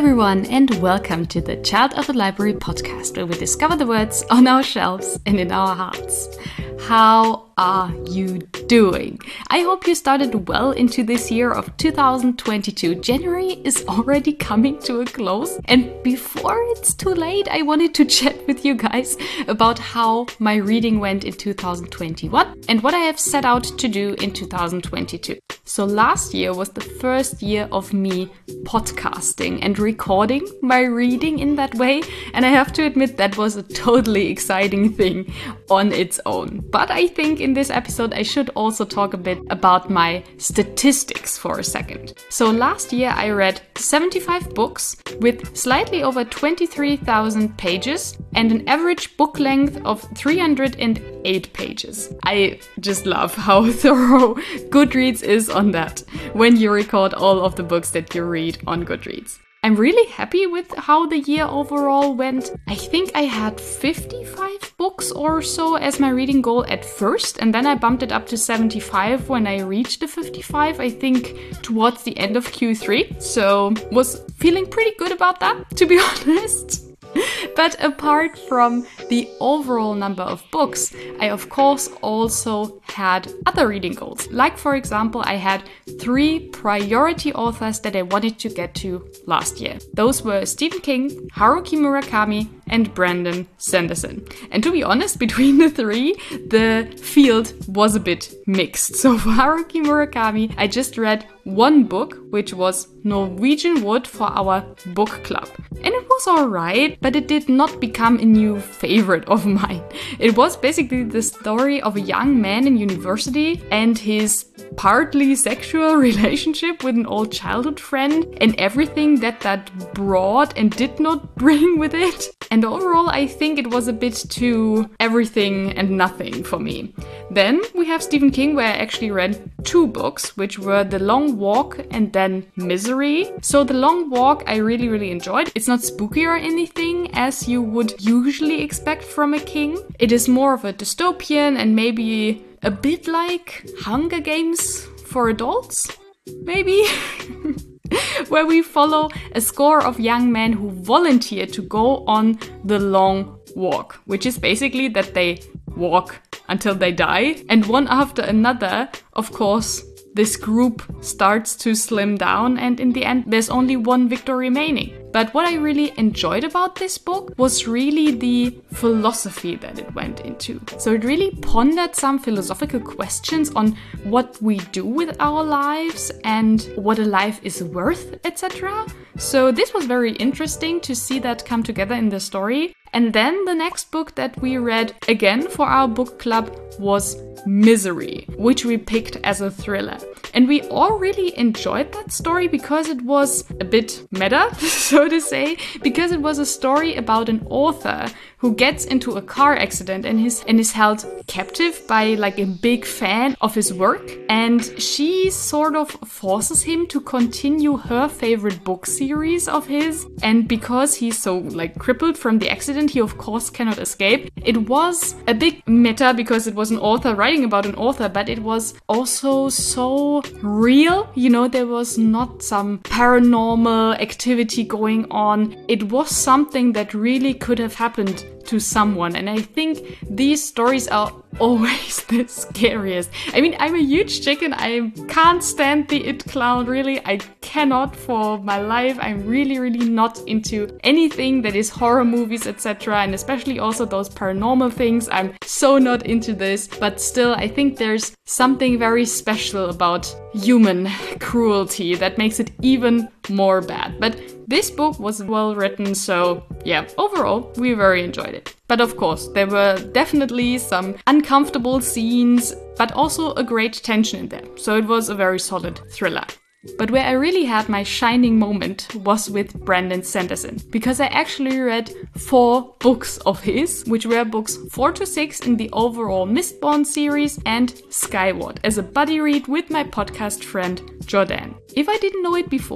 everyone, and welcome to the Child of the Library podcast, where we discover the words on our shelves and in our hearts. How are you doing? I hope you started well into this year of 2022. January is already coming to a close, and before it's too late, I wanted to chat with you guys about how my reading went in 2021 and what I have set out to do in 2022. So last year was the first year of me podcasting and recording my reading in that way, and I have to admit that was a totally exciting thing on its own. But I think in this episode I should also talk a bit about my statistics for a second. So last year I read 75 books with slightly over 23,000 pages and an average book length of 308 pages. I just love how thorough Goodreads is on that when you record all of the books that you read on Goodreads. I'm really happy with how the year overall went. I think I had 55 books or so as my reading goal at first, and then I bumped it up to 75 when I reached the 55, I think towards the end of Q3. So was feeling pretty good about that, to be honest. But apart from the overall number of books, I of course also had other reading goals. Like for example, I had 3 priority authors that I wanted to get to last year. Those were Stephen King, Haruki Murakami, and Brandon Sanderson. And to be honest, between the 3, the field was a bit mixed. So for Haruki Murakami, I just read one book, which was Norwegian Wood for our book club. And it was alright, but it did not become a new favorite of mine. It was basically the story of a young man in university and his partly sexual relationship with an old childhood friend and everything that brought and did not bring with it. And overall, I think it was a bit too everything and nothing for me. Then we have Stephen King, where I actually read 2 books, which were The Long Walk and then Misery. So The Long Walk I really enjoyed. It's not spooky or anything as you would usually expect from a King. It is more of a dystopian and maybe a bit like Hunger Games for adults, maybe? Where we follow a score of young men who volunteer to go on the long walk, which is basically that they walk until they die. And one after another, of course, this group starts to slim down, and in the end, there's only one victor remaining. But what I really enjoyed about this book was really the philosophy that it went into. So it really pondered some philosophical questions on what we do with our lives and what a life is worth, etc. So this was very interesting to see that come together in the story. And then the next book that we read again for our book club was Misery, which we picked as a thriller. And we all really enjoyed that story because it was a bit meta, so to say, because it was a story about an author who gets into a car accident and is held captive by like a big fan of his work. And she sort of forces him to continue her favorite book series of his. And because he's so like crippled from the accident, he of course cannot escape. It was a big meta because it was an author writing about an author, but it was also so real. You know, there was not some paranormal activity going on. It was something that really could have happened to someone. And I think these stories are always the scariest. I mean, I'm a huge chicken. I can't stand the It clown, really. I cannot for my life. I'm really not into anything that is horror movies, etc. And especially also those paranormal things. I'm so not into this. But still, I think there's something very special about human cruelty that makes it even more bad. But this book was well written, so yeah, overall, we very enjoyed it. But of course, there were definitely some uncomfortable scenes, but also a great tension in there. So it was a very solid thriller. But where I really had my shining moment was with Brandon Sanderson, because I actually read 4 books of his, which were books 4 to 6 in the overall Mistborn series and Skyward as a buddy read with my podcast friend Jordan. If I didn't know it before,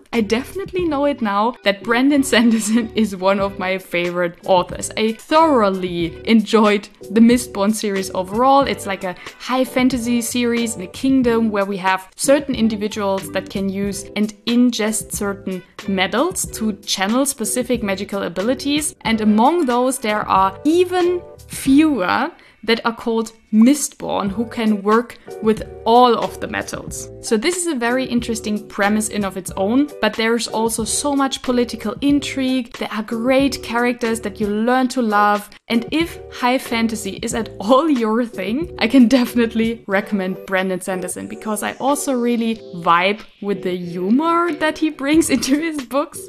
I definitely know it now that Brandon Sanderson is one of my favorite authors. I thoroughly enjoyed the Mistborn series overall. It's like a high fantasy series in a kingdom where we have certain individuals that can use and ingest certain metals to channel specific magical abilities. And among those, there are even fewer that are called Mistborn, who can work with all of the metals. So this is a very interesting premise in of its own, but there's also so much political intrigue. There are great characters that you learn to love. And if high fantasy is at all your thing, I can definitely recommend Brandon Sanderson, because I also really vibe with the humor that he brings into his books.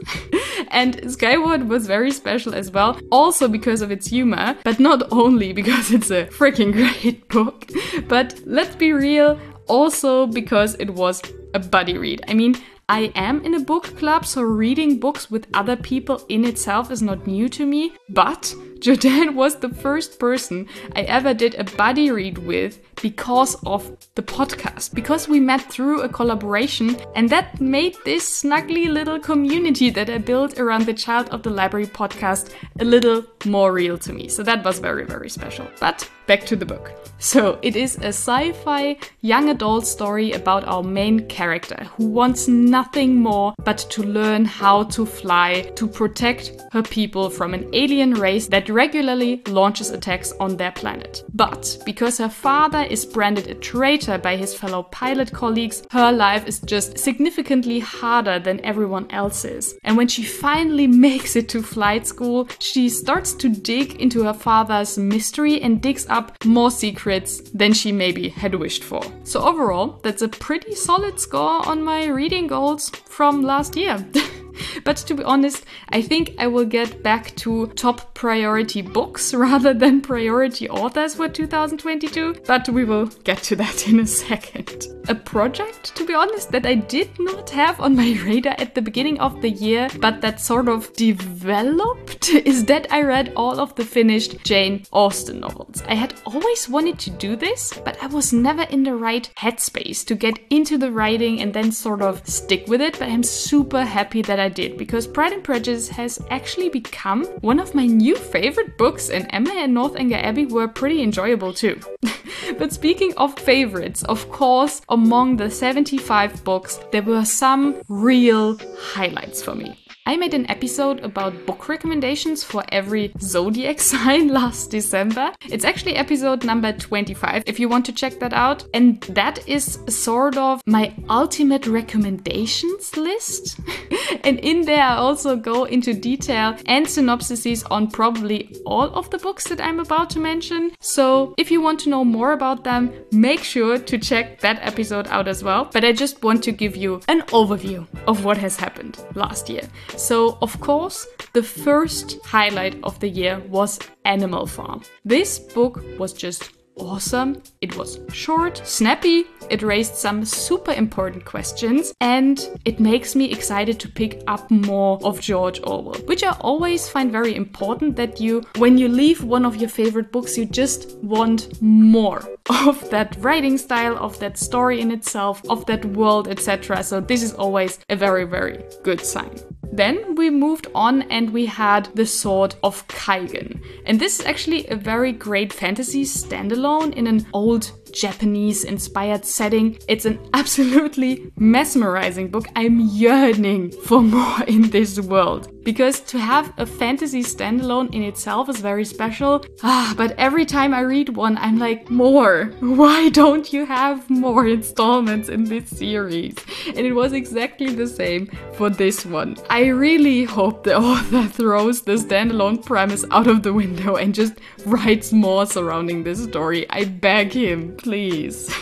And Skyward was very special as well, also because of its humor, but not only because it's a freaking great book, but let's be real, also because it was a buddy read. I mean, I am in a book club, so reading books with other people in itself is not new to me, but Jordan was the first person I ever did a buddy read with because of the podcast, because we met through a collaboration, and that made this snuggly little community that I built around the Child of the Library podcast a little more real to me. So that was very, very special. But back to the book. So it is a sci-fi young adult story about our main character who wants nothing more but to learn how to fly to protect her people from an alien race that regularly launches attacks on their planet. But because her father is branded a traitor by his fellow pilot colleagues, her life is just significantly harder than everyone else's. And when she finally makes it to flight school, she starts to dig into her father's mystery and digs up more secrets than she maybe had wished for. So overall, that's a pretty solid score on my reading goals from last year. But to be honest, I think I will get back to top priority books rather than priority authors for 2022, but we will get to that in a second. A project, to be honest, that I did not have on my radar at the beginning of the year, but that sort of developed, is that I read all of the finished Jane Austen novels. I had always wanted to do this, but I was never in the right headspace to get into the writing and then sort of stick with it, but I'm super happy that I did, because Pride and Prejudice has actually become one of my new favorite books, and Emma and Northanger Abbey were pretty enjoyable too. But speaking of favorites, of course, among the 75 books, there were some real highlights for me. I made an episode about book recommendations for every zodiac sign last December. It's actually episode number 25 if you want to check that out. And that is sort of my ultimate recommendations list. And in there I also go into detail and synopsises on probably all of the books that I'm about to mention. So if you want to know more about them, make sure to check that episode out as well. But I just want to give you an overview of what has happened last year. So, of course, the first highlight of the year was Animal Farm. This book was just awesome. It was short, snappy, it raised some super important questions, and it makes me excited to pick up more of George Orwell, which I always find very important, that when you leave one of your favorite books, you just want more of that writing style, of that story in itself, of that world, etc. So this is always a very, very good sign. Then we moved on and we had The Sword of Kaigen. And this is actually a very great fantasy standalone in an old Japanese-inspired setting. It's an absolutely mesmerizing book. I'm yearning for more in this world. Because to have a fantasy standalone in itself is very special. But every time I read one, I'm like, more. Why don't you have more installments in this series? And it was exactly the same for this one. I really hope the author throws the standalone premise out of the window and just writes more surrounding this story. I beg him, please.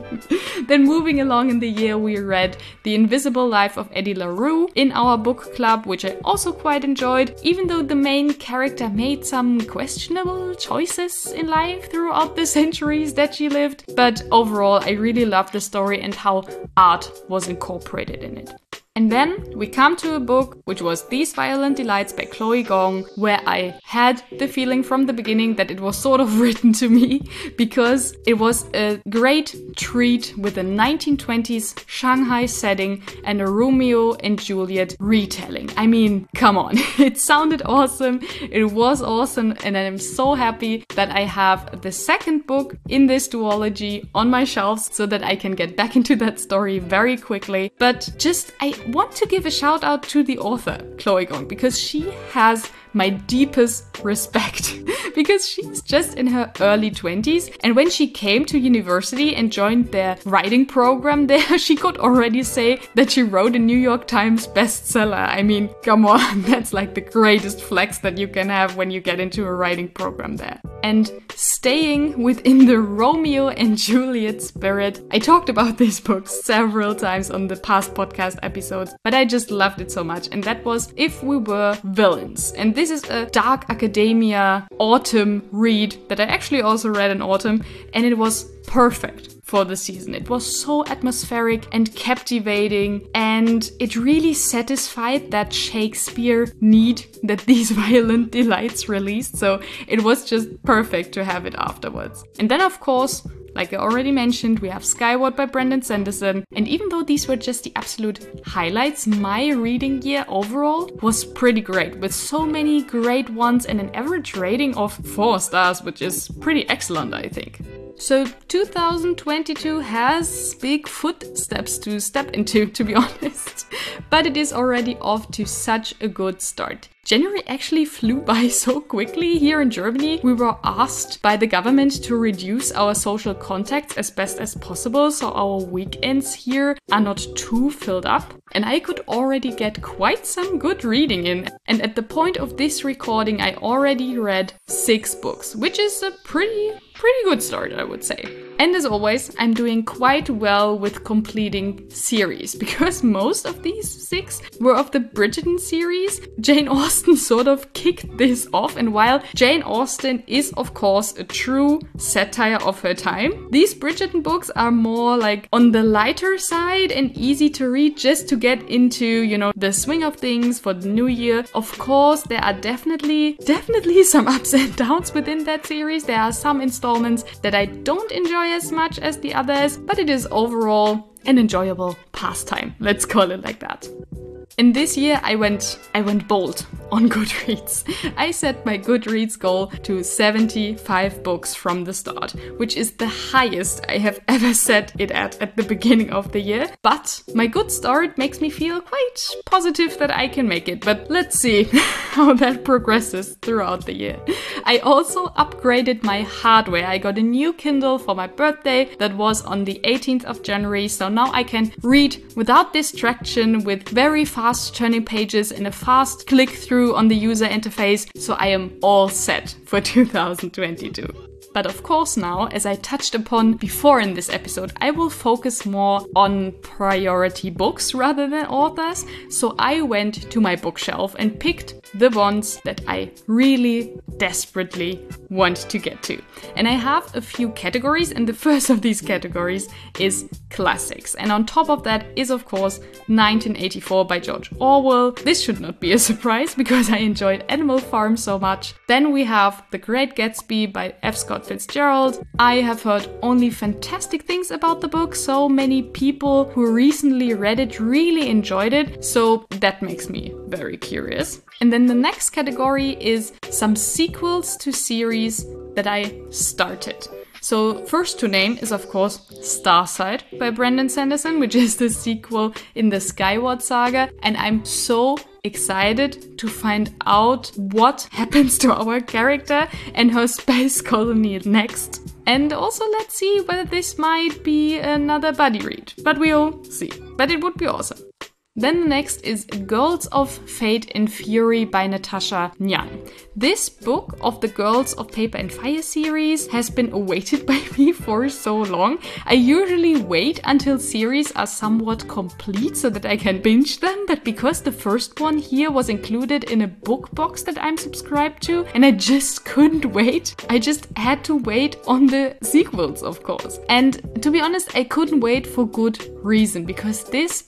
Then moving along in the year, we read The Invisible Life of Eddie LaRue in our book club, which I also quite enjoyed, even though the main character made some questionable choices in life throughout the centuries that she lived. But overall, I really loved the story and how art was incorporated in it. And then we come to a book which was These Violent Delights by Chloe Gong, where I had the feeling from the beginning that it was sort of written to me because it was a great treat with a 1920s Shanghai setting and a Romeo and Juliet retelling. I mean, come on, it sounded awesome, it was awesome, and I'm so happy that I have the second book in this duology on my shelves so that I can get back into that story very quickly. But I want to give a shout out to the author, Chloe Gong, because she has my deepest respect because she's just in her early 20s, and when she came to university and joined their writing program there, she could already say that she wrote a New York Times bestseller. I mean, come on, that's like the greatest flex that you can have when you get into a writing program there. And staying within the Romeo and Juliet spirit, I talked about this book several times on the past podcast episodes, but I just loved it so much, and that was If We Were Villains. And this is a dark academia autumn read that I actually also read in autumn, and it was perfect for the season. It was so atmospheric and captivating, and it really satisfied that Shakespeare need that These Violent Delights released, so it was just perfect to have it afterwards. And then, of course, like I already mentioned, we have Skyward by Brandon Sanderson, and even though these were just the absolute highlights, my reading year overall was pretty great, with so many great ones and an average rating of 4 stars, which is pretty excellent, I think. So 2022 has big footsteps to step into, to be honest, but it is already off to such a good start. January actually flew by so quickly here in Germany. We were asked by the government to reduce our social contacts as best as possible, so our weekends here are not too filled up. And I could already get quite some good reading in. And at the point of this recording, I already read 6 books, which is a pretty good start, I would say. And as always, I'm doing quite well with completing series, because most of these 6 were of the Bridgerton series. Jane Austen sort of kicked this off, and while Jane Austen is of course a true satire of her time, these Bridgerton books are more like on the lighter side and easy to read, just to get into, you know, the swing of things for the new year. Of course, there are definitely some ups and downs within that series. There are some installments that I don't enjoy as much as the others, but it is overall an enjoyable pastime. Let's call it like that. And this year I went bold on Goodreads. I set my Goodreads goal to 75 books from the start, which is the highest I have ever set it at the beginning of the year. But my good start makes me feel quite positive that I can make it. But let's see how that progresses throughout the year. I also upgraded my hardware. I got a new Kindle for my birthday that was on the 18th of January. So now I can read without distraction, with very fast turning pages and a fast click through on the user interface, so I am all set for 2022. But of course now, as I touched upon before in this episode, I will focus more on priority books rather than authors. So I went to my bookshelf and picked the ones that I really desperately want to get to. And I have a few categories, and the first of these categories is classics. And on top of that is, of course, 1984 by George Orwell. This should not be a surprise because I enjoyed Animal Farm so much. Then we have The Great Gatsby by F. Scott Fitzgerald. I have heard only fantastic things about the book. So many people who recently read it really enjoyed it. So that makes me very curious. And then the next category is some sequels to series that I started. So first to name is, of course, Starsight by Brandon Sanderson, which is the sequel in the Skyward saga. And I'm so excited to find out what happens to our character and her space colony next. And also let's see whether this might be another buddy read. But we'll see. But it would be awesome. Then the next is Girls of Fate and Fury by Natasha Ngan. This book of the Girls of Paper and Fire series has been awaited by me for so long. I usually wait until series are somewhat complete so that I can binge them, but because the first one here was included in a book box that I'm subscribed to, and I just couldn't wait, I just had to wait on the sequels, of course. And to be honest, I couldn't wait for good reason, because this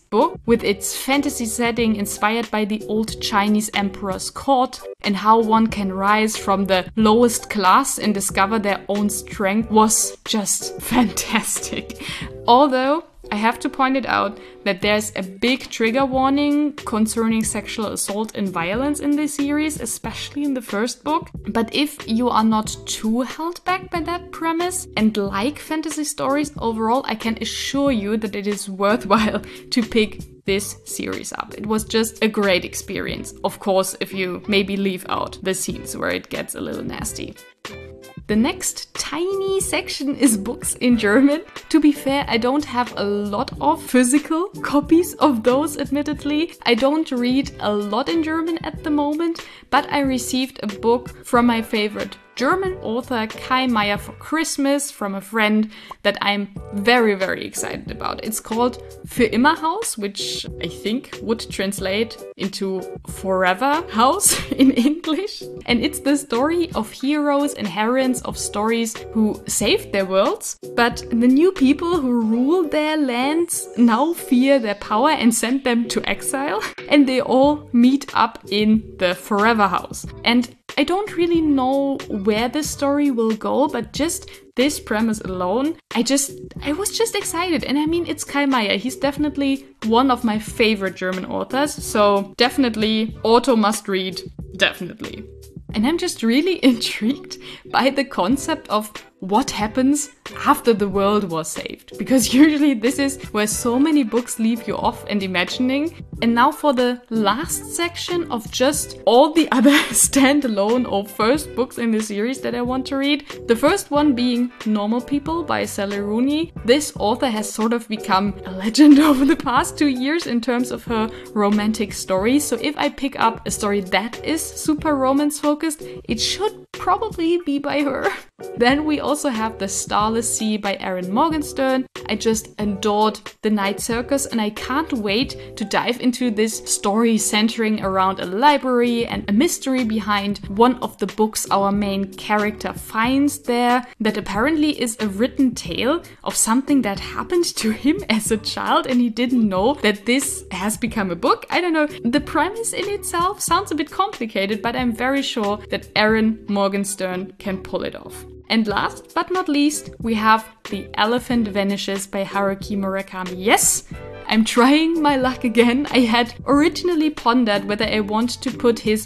book, with its fantasy setting inspired by the old Chinese emperor's court, and how one can rise from the lowest class and discover their own strength, was just fantastic. Although I have to point it out that there's a big trigger warning concerning sexual assault and violence in this series, especially in the first book. But if you are not too held back by that premise and like fantasy stories overall, I can assure you that it is worthwhile to pick this series up. It was just a great experience. Of course, if you maybe leave out the scenes where it gets a little nasty. The next tiny section is books in German. To be fair, I don't have a lot of physical copies of those, admittedly. I don't read a lot in German at the moment, but I received a book from my favorite German author Kai Meier for Christmas from a friend that I'm very, very excited about. It's called Für immer Haus, which I think would translate into Forever House in English. And it's the story of heroes and heroines of stories who saved their worlds, but the new people who rule their lands now fear their power and send them to exile. And they all meet up in the Forever House. And I don't really know where the story will go, but just this premise alone, I was just excited. And I mean, it's Kai Meier. He's definitely one of my favorite German authors. So definitely, auto must read, definitely. And I'm just really intrigued by the concept of what happens after the world was saved. Because usually this is where so many books leave you off and imagining. And now for the last section of just all the other standalone or first books in the series that I want to read. The first one being Normal People by Sally Rooney. This author has sort of become a legend over the past 2 years in terms of her romantic stories. So if I pick up a story that is super romance focused, it should probably be by her. Then we also have The Starless Sea by Erin Morgenstern. I just adored The Night Circus, and I can't wait to dive into this story centering around a library and a mystery behind one of the books our main character finds there, that apparently is a written tale of something that happened to him as a child and he didn't know that this has become a book. I don't know. The premise in itself sounds a bit complicated, but I'm very sure that Erin Morgenstern can pull it off. And last but not least, we have The Elephant Vanishes by Haruki Murakami. Yes, I'm trying my luck again. I had originally pondered whether I want to put his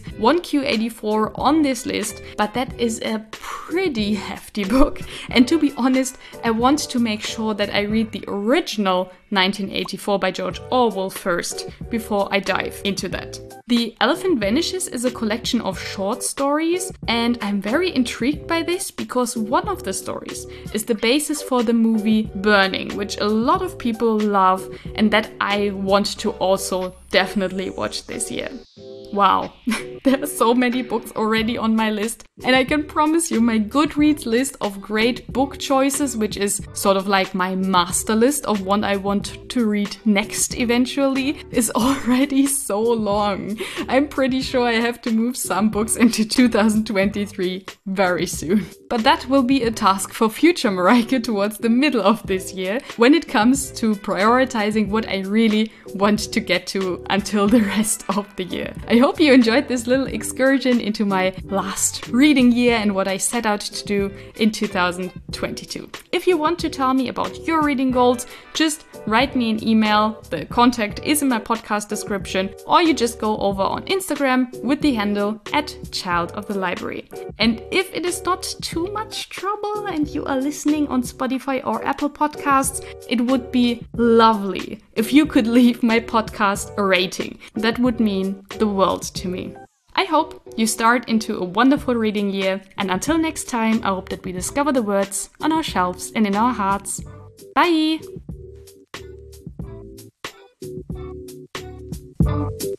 1Q84 on this list, but that is a pretty hefty book. And to be honest, I want to make sure that I read the original 1984 by George Orwell first, before I dive into that. The Elephant Vanishes is a collection of short stories, and I'm very intrigued by this because one of the stories is the basis for the movie Burning, which a lot of people love and that I want to also definitely watch this year. Wow, there are so many books already on my list, and I can promise you my Goodreads list of great book choices, which is sort of like my master list of what I want to read next eventually, is already so long. I'm pretty sure I have to move some books into 2023 very soon. But that will be a task for future Mareike towards the middle of this year, when it comes to prioritizing what I really want to get to until the rest of the year. I hope you enjoyed this little excursion into my last reading year and what I set out to do in 2022. If you want to tell me about your reading goals, just write me an email. The contact is in my podcast description, or you just go over on Instagram with the handle @childofthelibrary. And if it is not too much trouble and you are listening on Spotify or Apple Podcasts, it would be lovely if you could leave my podcast a rating. That would mean the world to me. I hope you start into a wonderful reading year, and until next time, I hope that we discover the words on our shelves and in our hearts. Bye!